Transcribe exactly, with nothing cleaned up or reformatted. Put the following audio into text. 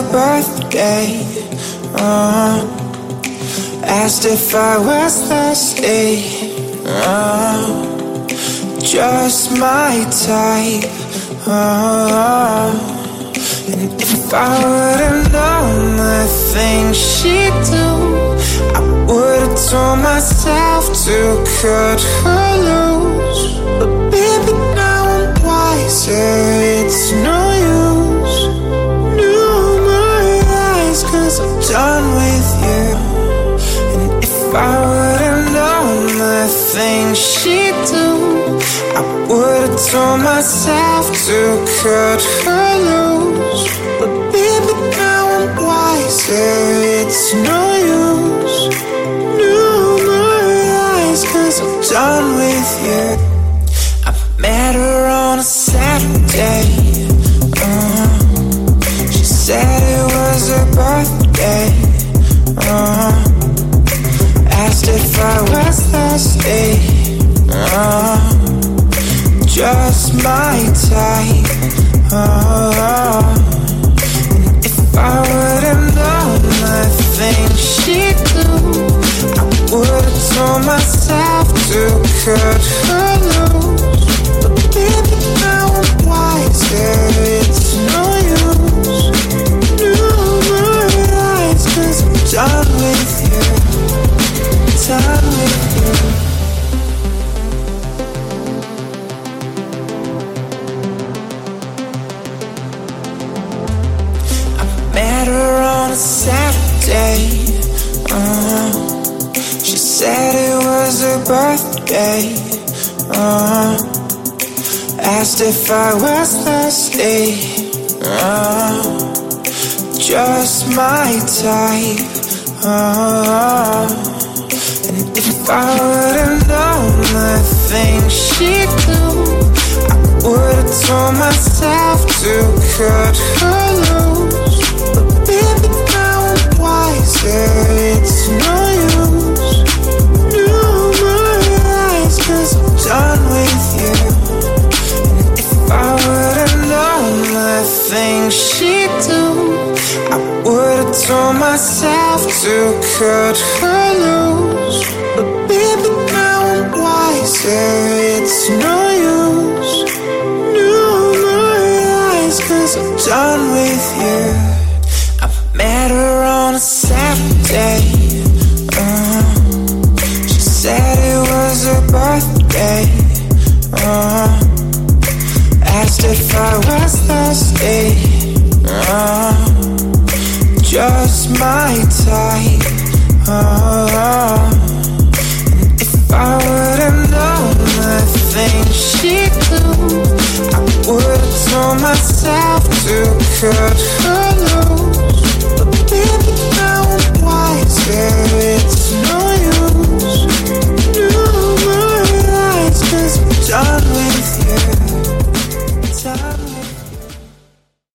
birthday. uh, Asked if I was thirsty. uh, Just my type. uh, And if I would've known the things she'd do, I would've told myself to cut her loose. But baby, now I'm wiser, it's no use. No more lies, cause I'm done with you. And if I would've known the things she'd do, I would've told myself to cut her loose. But baby, now I'm wiser, it's no use. No more lies, cause I'm done with you. I met her on a Saturday. uh, She said it was her birthday. uh, Asked if I was thirsty. uh, Just my type. uh, And if I would've known the things she'd do, I would've told myself to cut her loose. But baby, now I'm wiser, it's no use. No more lies, cause I'm done with you. Done with you. Met her on a Saturday. uh, She said it was her birthday. uh, Asked if I was thirsty. uh, Just my type. uh, And if I would've known the things she'd do, I would've told myself to cut her loose. But baby, now I'm wiser, it's no use. No more lies, cause I'm done with you. And if I would've known the things she'd do, I would've told myself to cut her loose. But baby, now I'm wiser, it's no use. No more lies, cause I'm done with you. I met her on a Saturday. uh, She said it was her birthday. uh, Asked if I was thirsty. uh, Just my type. uh, And if I would've known the things she'd do, I would've told myself to cut her